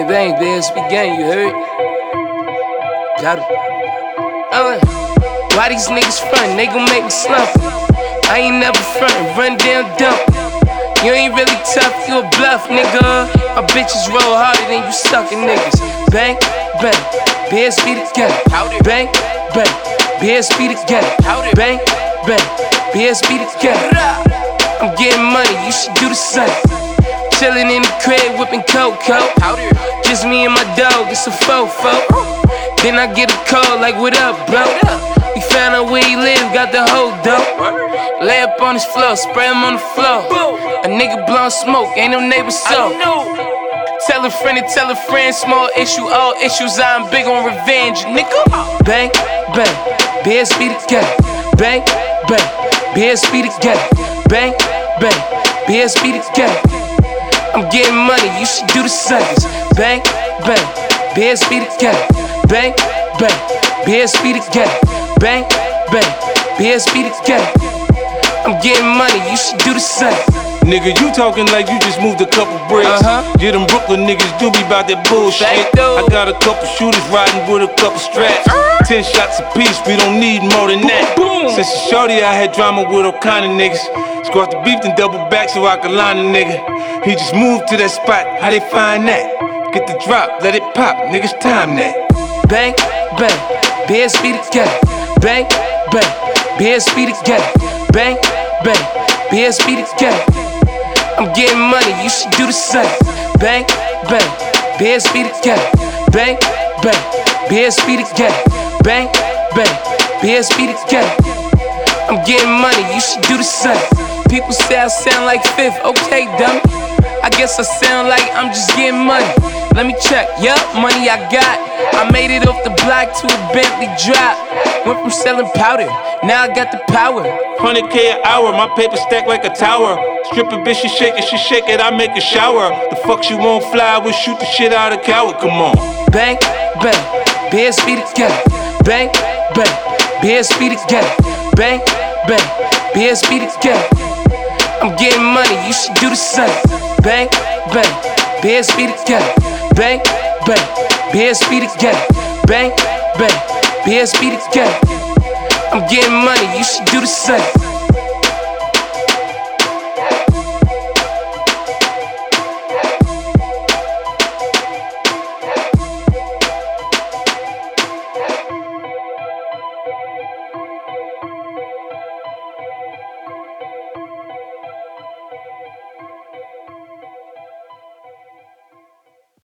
Bang, bang, BSB gang, you heard? Got it. Why these niggas front? They gon' make me slump. I ain't never frontin', run down dump. You ain't really tough, you a bluff, nigga. My bitches roll harder than you suckin' niggas. Bang, bang, BSB the gang. Bang, bang, BSB the gang. Bang, bang, BSB the gang. I'm getting money, you should do the same. Chillin' in the crib, whippin' cocoa. Just me and my dog, it's a fofo. Then I get a call like, what up, bro? We found out where he live, got the whole dope. Lay up on his floor, spray him on the floor. A nigga blowin' smoke, ain't no neighbor so. Tell a friend, small issue, all issues. I'm big on revenge, nigga. Bang, bang, BSB the gang. Bang, bang, BSB the gang. Bang, bang, BSB the gang. I'm getting money, you should do the same. Bang, bang, BSB the gang. Bang, bang, BSB the gang. Bang, bang, BSB the gang. I'm getting money, you should do the same. Nigga, you talking like you just moved a couple bricks. Yeah, them Brooklyn niggas do be about that bullshit. I got a couple shooters riding with a couple straps. 10 shots apiece, we don't need more than that. Since a shorty, I had drama with all kind of niggas. Squat the beef, then double back so I could line a nigga. He just moved to that spot, how they find that? Get the drop, let it pop, niggas time that. Bang, bang, BSB the gang. Bang, bang, BSB the gang. Bang, bang, BSB the gang. I'm getting money, you should do the same. Bang, bang, BSB the gang. Bang, bang, BSB the gang. Bang, bang, BSB the gang. I'm getting money, you should do the same. People say I sound like Fifth, okay, dummy. I guess I sound like I'm just getting money. Let me check, yup, money I got. I made it off the block to a Bentley drop. Went from selling powder, now I got the power. 100K an hour, my paper stacked like a tower. Stripper bitch, she shake it, I make a shower. The fuck she won't fly, we'll shoot the shit out of coward, come on. Bang, bang, BSB the gang. Bang, bang, BSB the gang. Bang, bang, BSB the gang. I'm getting money, you should do the same. Bang, bang, BSB the gang. Bang, bang, BSB the gang. Bang, bang, BSB the gang. I'm getting money, you should do the same.